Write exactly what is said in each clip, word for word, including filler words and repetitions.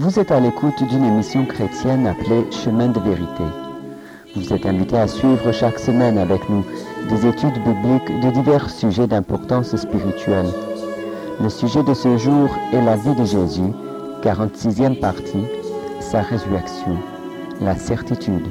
Vous êtes à l'écoute d'une émission chrétienne appelée Chemin de vérité. Vous êtes invité à suivre chaque semaine avec nous des études bibliques de divers sujets d'importance spirituelle. Le sujet de ce jour est la vie de Jésus, quarante-sixième partie, sa résurrection, la certitude.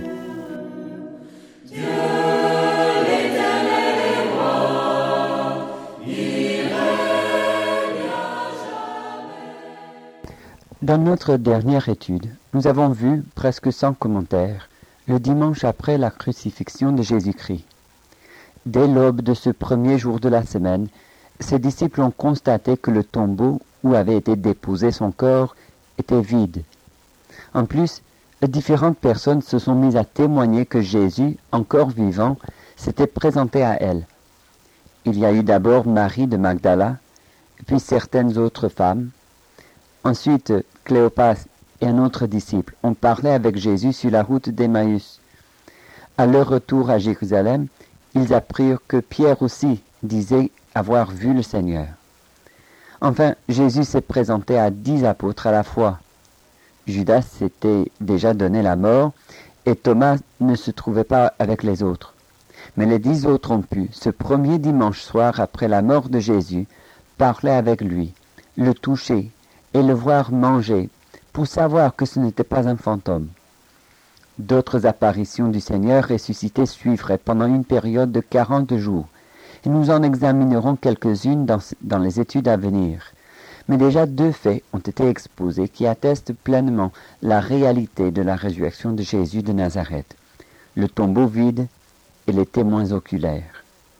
Dans notre dernière étude, nous avons vu, presque sans commentaire, le dimanche après la crucifixion de Jésus-Christ. Dès l'aube de ce premier jour de la semaine, ses disciples ont constaté que le tombeau où avait été déposé son corps était vide. En plus, différentes personnes se sont mises à témoigner que Jésus, encore vivant, s'était présenté à elles. Il y a eu d'abord Marie de Magdala, puis certaines autres femmes. Ensuite, Cléopas et un autre disciple ont parlé avec Jésus sur la route d'Emmaüs. À leur retour à Jérusalem, ils apprirent que Pierre aussi disait avoir vu le Seigneur. Enfin, Jésus s'est présenté à dix apôtres à la fois. Judas s'était déjà donné la mort et Thomas ne se trouvait pas avec les autres. Mais les dix autres ont pu, ce premier dimanche soir après la mort de Jésus, parler avec lui, le toucher et le voir manger, pour savoir que ce n'était pas un fantôme. D'autres apparitions du Seigneur ressuscité suivraient pendant une période de quarante jours, et nous en examinerons quelques-unes dans, dans les études à venir. Mais déjà deux faits ont été exposés qui attestent pleinement la réalité de la résurrection de Jésus de Nazareth, le tombeau vide et les témoins oculaires.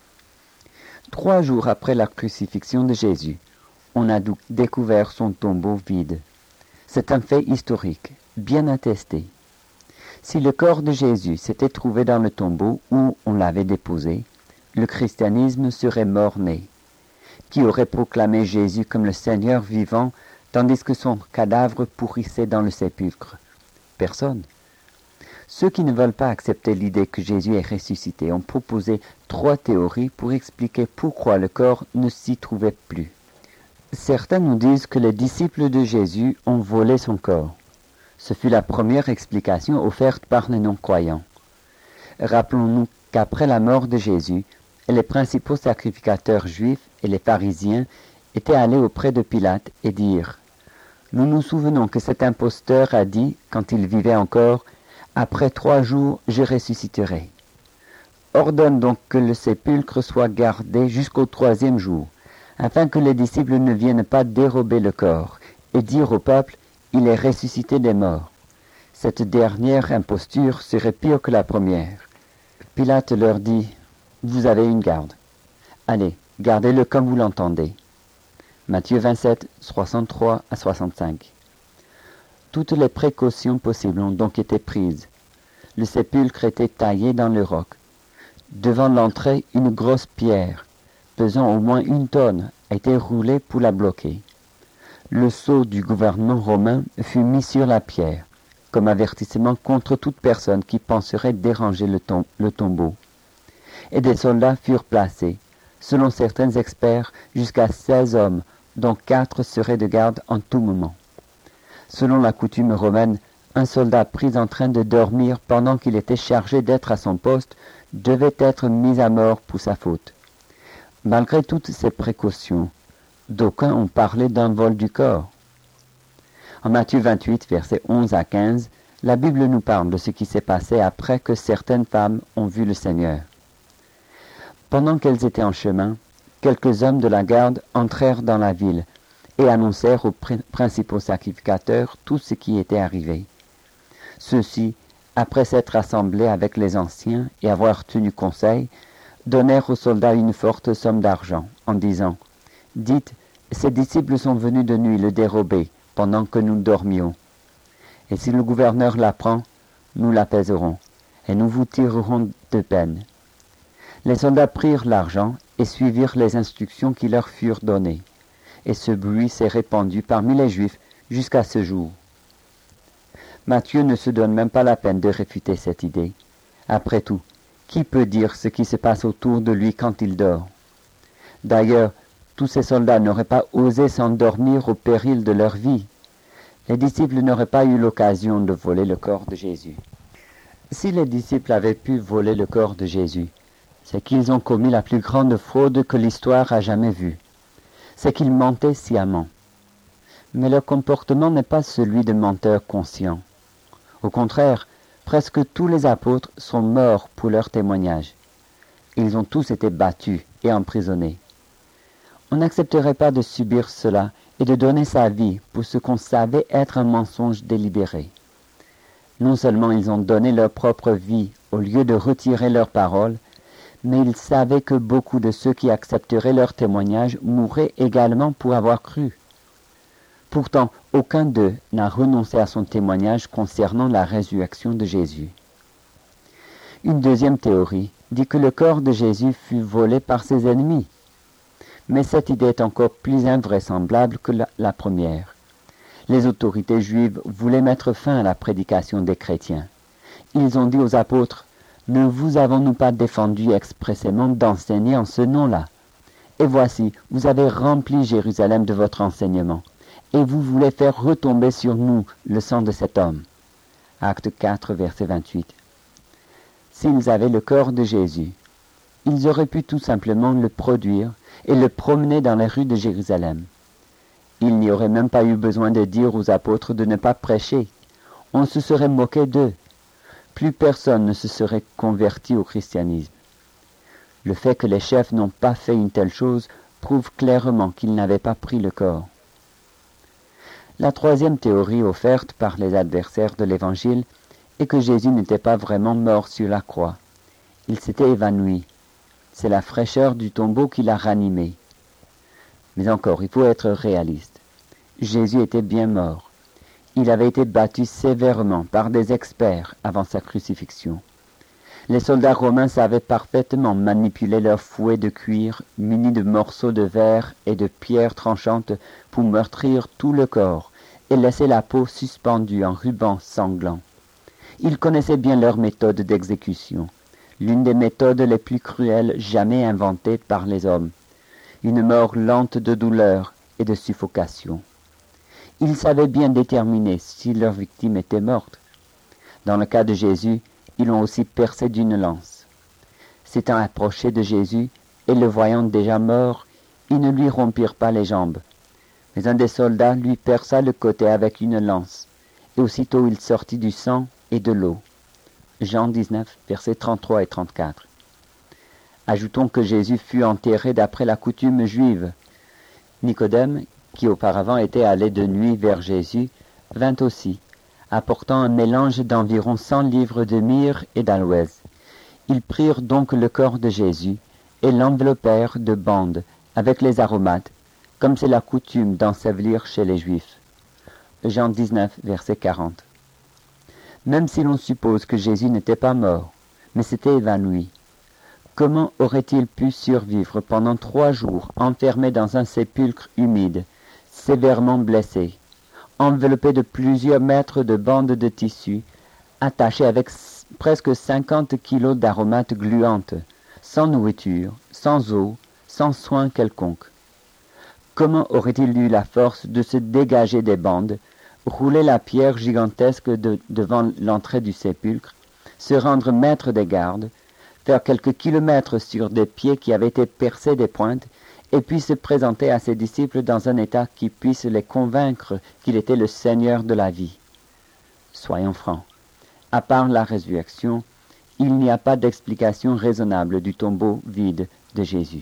Trois jours après la crucifixion de Jésus, on a découvert son tombeau vide. C'est un fait historique, bien attesté. Si le corps de Jésus s'était trouvé dans le tombeau où on l'avait déposé, le christianisme serait mort-né. Qui aurait proclamé Jésus comme le Seigneur vivant, tandis que son cadavre pourrissait dans le sépulcre? Personne. Ceux qui ne veulent pas accepter l'idée que Jésus est ressuscité ont proposé trois théories pour expliquer pourquoi le corps ne s'y trouvait plus. Certains nous disent que les disciples de Jésus ont volé son corps. Ce fut la première explication offerte par les non-croyants. Rappelons-nous qu'après la mort de Jésus, les principaux sacrificateurs juifs et les pharisiens étaient allés auprès de Pilate et dirent « Nous nous souvenons que cet imposteur a dit, quand il vivait encore, « Après trois jours, je ressusciterai. » Ordonne donc que le sépulcre soit gardé jusqu'au troisième jour, afin que les disciples ne viennent pas dérober le corps et dire au peuple « Il est ressuscité des morts ». Cette dernière imposture serait pire que la première. Pilate leur dit « Vous avez une garde. Allez, gardez-le comme vous l'entendez. » Matthieu vingt-sept, soixante-trois à soixante-cinq. Toutes les précautions possibles ont donc été prises. Le sépulcre était taillé dans le roc. Devant l'entrée, une grosse pierre, pesant au moins une tonne, a été roulé pour la bloquer. Le sceau du gouvernement romain fut mis sur la pierre, comme avertissement contre toute personne qui penserait déranger le, tom- le tombeau. Et des soldats furent placés, selon certains experts, jusqu'à seize hommes, dont quatre seraient de garde en tout moment. Selon la coutume romaine, un soldat pris en train de dormir pendant qu'il était chargé d'être à son poste devait être mis à mort pour sa faute. Malgré toutes ces précautions, d'aucuns ont parlé d'un vol du corps. En Matthieu vingt-huit, versets onze à quinze, la Bible nous parle de ce qui s'est passé après que certaines femmes ont vu le Seigneur. Pendant qu'elles étaient en chemin, quelques hommes de la garde entrèrent dans la ville et annoncèrent aux pr- principaux sacrificateurs tout ce qui était arrivé. Ceux-ci, après s'être assemblés avec les anciens et avoir tenu conseil, donnèrent aux soldats une forte somme d'argent, en disant « Dites, ces disciples sont venus de nuit le dérober, pendant que nous dormions. Et si le gouverneur l'apprend, nous l'apaiserons, et nous vous tirerons de peine. » Les soldats prirent l'argent et suivirent les instructions qui leur furent données, et ce bruit s'est répandu parmi les Juifs jusqu'à ce jour. Matthieu ne se donne même pas la peine de réfuter cette idée. Après tout, qui peut dire ce qui se passe autour de lui quand il dort? D'ailleurs, tous ces soldats n'auraient pas osé s'endormir au péril de leur vie. les disciples n'auraient pas eu l'occasion de voler le corps de Jésus. Si les disciples avaient pu voler le corps de Jésus, c'est qu'ils ont commis la plus grande fraude que l'histoire a jamais vue. C'est qu'ils mentaient sciemment. Mais leur comportement n'est pas celui de menteurs conscients. Au contraire, presque tous les apôtres sont morts pour leur témoignage. Ils ont tous été battus et emprisonnés. On n'accepterait pas de subir cela et de donner sa vie pour ce qu'on savait être un mensonge délibéré. Non seulement ils ont donné leur propre vie au lieu de retirer leurs paroles, mais ils savaient que beaucoup de ceux qui accepteraient leur témoignage mourraient également pour avoir cru. Pourtant, aucun d'eux n'a renoncé à son témoignage concernant la résurrection de Jésus. Une deuxième théorie dit que le corps de Jésus fut volé par ses ennemis. Mais cette idée est encore plus invraisemblable que la, la première. Les autorités juives voulaient mettre fin à la prédication des chrétiens. Ils ont dit aux apôtres, « Ne vous avons-nous pas défendu expressément d'enseigner en ce nom-là? Et voici, vous avez rempli Jérusalem de votre enseignement, et vous voulez faire retomber sur nous le sang de cet homme. » Acte quatre, verset vingt-huit. S'ils avaient le corps de Jésus, ils auraient pu tout simplement le produire et le promener dans les rues de Jérusalem. Il n'y aurait même pas eu besoin de dire aux apôtres de ne pas prêcher. On se serait moqué d'eux. Plus personne ne se serait converti au christianisme. Le fait que les chefs n'ont pas fait une telle chose prouve clairement qu'ils n'avaient pas pris le corps. La troisième théorie offerte par les adversaires de l'Évangile est que Jésus n'était pas vraiment mort sur la croix. Il s'était évanoui. C'est la fraîcheur du tombeau qui l'a ranimé. Mais encore, il faut être réaliste. Jésus était bien mort. Il avait été battu sévèrement par des experts avant sa crucifixion. Les soldats romains savaient parfaitement manipuler leurs fouets de cuir munis de morceaux de verre et de pierres tranchantes pour meurtrir tout le corps et laisser la peau suspendue en rubans sanglants. Ils connaissaient bien leur méthode d'exécution, l'une des méthodes les plus cruelles jamais inventées par les hommes, une mort lente de douleur et de suffocation. Ils savaient bien déterminer si leur victime était morte. Dans le cas de Jésus, ils l'ont aussi percé d'une lance. S'étant approchés de Jésus et le voyant déjà mort, ils ne lui rompirent pas les jambes. Mais un des soldats lui perça le côté avec une lance, et aussitôt il sortit du sang et de l'eau. Jean dix-neuf, versets trente-trois et trente-quatre. Ajoutons que Jésus fut enterré d'après la coutume juive. Nicodème, qui auparavant était allé de nuit vers Jésus, vint aussi, apportant un mélange d'environ cent livres de myrrhe et d'aloès. Ils prirent donc le corps de Jésus et l'enveloppèrent de bandes avec les aromates, comme c'est la coutume d'ensevelir chez les Juifs. Jean dix-neuf, verset quarante. Même si l'on suppose que Jésus n'était pas mort, mais s'était évanoui, comment aurait-il pu survivre pendant trois jours enfermé dans un sépulcre humide, sévèrement blessé, enveloppé de plusieurs mètres de bandes de tissu, attaché avec presque cinquante kilos d'aromates gluantes, sans nourriture, sans eau, sans soin quelconque? Comment aurait-il eu la force de se dégager des bandes, rouler la pierre gigantesque de, devant l'entrée du sépulcre, se rendre maître des gardes, faire quelques kilomètres sur des pieds qui avaient été percés des pointes, et puis se présenter à ses disciples dans un état qui puisse les convaincre qu'il était le Seigneur de la vie? Soyons francs, à part la résurrection, il n'y a pas d'explication raisonnable du tombeau vide de Jésus.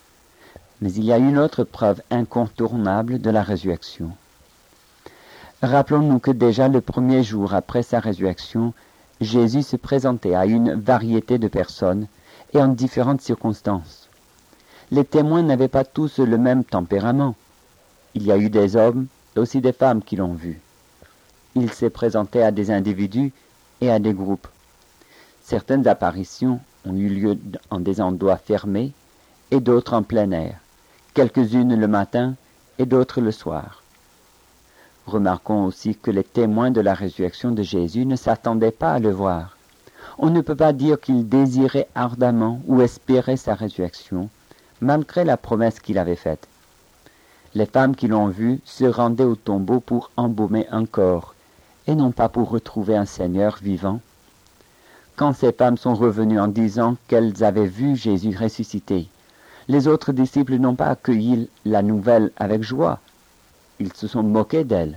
Mais il y a une autre preuve incontournable de la résurrection. Rappelons-nous que déjà le premier jour après sa résurrection, Jésus se présentait à une variété de personnes et en différentes circonstances. Les témoins n'avaient pas tous le même tempérament. Il y a eu des hommes et aussi des femmes qui l'ont vu. Il s'est présenté à des individus et à des groupes. Certaines apparitions ont eu lieu en des endroits fermés et d'autres en plein air, quelques-unes le matin et d'autres le soir. Remarquons aussi que les témoins de la résurrection de Jésus ne s'attendaient pas à le voir. On ne peut pas dire qu'ils désiraient ardemment ou espéraient sa résurrection, malgré la promesse qu'il avait faite. Les femmes qui l'ont vu se rendaient au tombeau pour embaumer un corps, et non pas pour retrouver un Seigneur vivant. Quand ces femmes sont revenues en disant qu'elles avaient vu Jésus ressuscité, les autres disciples n'ont pas accueilli la nouvelle avec joie. Ils se sont moqués d'elles.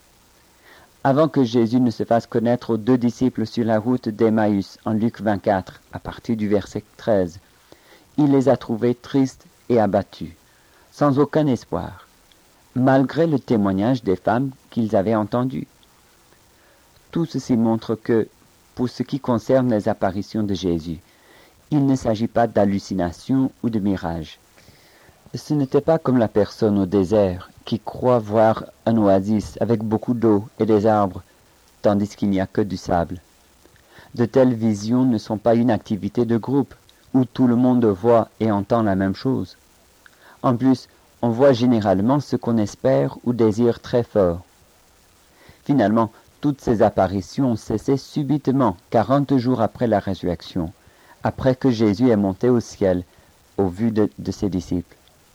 Avant que Jésus ne se fasse connaître aux deux disciples sur la route d'Emmaüs en Luc vingt-quatre, à partir du verset treize, il les a trouvés tristes et abattus, sans aucun espoir, malgré le témoignage des femmes qu'ils avaient entendues. Tout ceci montre que, pour ce qui concerne les apparitions de Jésus, il ne s'agit pas d'hallucinations ou de mirages. Ce n'était pas comme la personne au désert qui croit voir un oasis avec beaucoup d'eau et des arbres, tandis qu'il n'y a que du sable. De telles visions ne sont pas une activité de groupe, où tout le monde voit et entend la même chose. En plus, on voit généralement ce qu'on espère ou désire très fort. Finalement, toutes ces apparitions ont cessé subitement, quarante jours après la résurrection, après que Jésus est monté au ciel, au vu de, de ses disciples.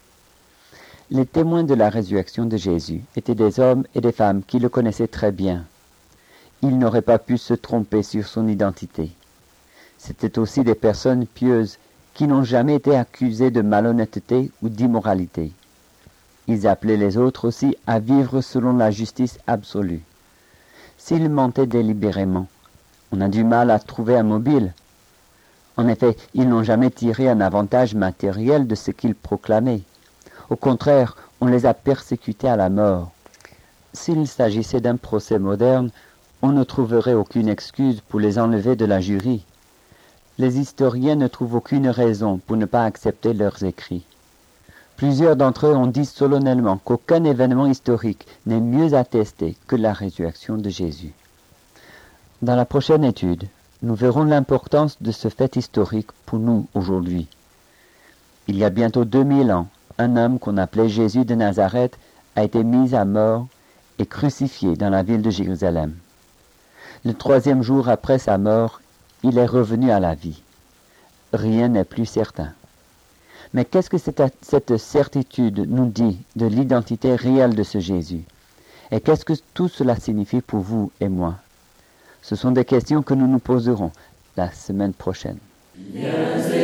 Les témoins de la résurrection de Jésus étaient des hommes et des femmes qui le connaissaient très bien. Ils n'auraient pas pu se tromper sur son identité. C'étaient aussi des personnes pieuses qui n'ont jamais été accusées de malhonnêteté ou d'immoralité. Ils appelaient les autres aussi à vivre selon la justice absolue. S'ils mentaient délibérément, on a du mal à trouver un mobile. En effet, ils n'ont jamais tiré un avantage matériel de ce qu'ils proclamaient. Au contraire, on les a persécutés à la mort. S'il s'agissait d'un procès moderne, on ne trouverait aucune excuse pour les enlever de la jury. Les historiens ne trouvent aucune raison pour ne pas accepter leurs écrits. Plusieurs d'entre eux ont dit solennellement qu'aucun événement historique n'est mieux attesté que la résurrection de Jésus. Dans la prochaine étude, nous verrons l'importance de ce fait historique pour nous aujourd'hui. Il y a bientôt deux mille ans, un homme qu'on appelait Jésus de Nazareth a été mis à mort et crucifié dans la ville de Jérusalem. Le troisième jour après sa mort, il est revenu à la vie. Rien n'est plus certain. Mais qu'est-ce que cette, cette certitude nous dit de l'identité réelle de ce Jésus? Et qu'est-ce que tout cela signifie pour vous et moi? Ce sont des questions que nous nous poserons la semaine prochaine. Yes,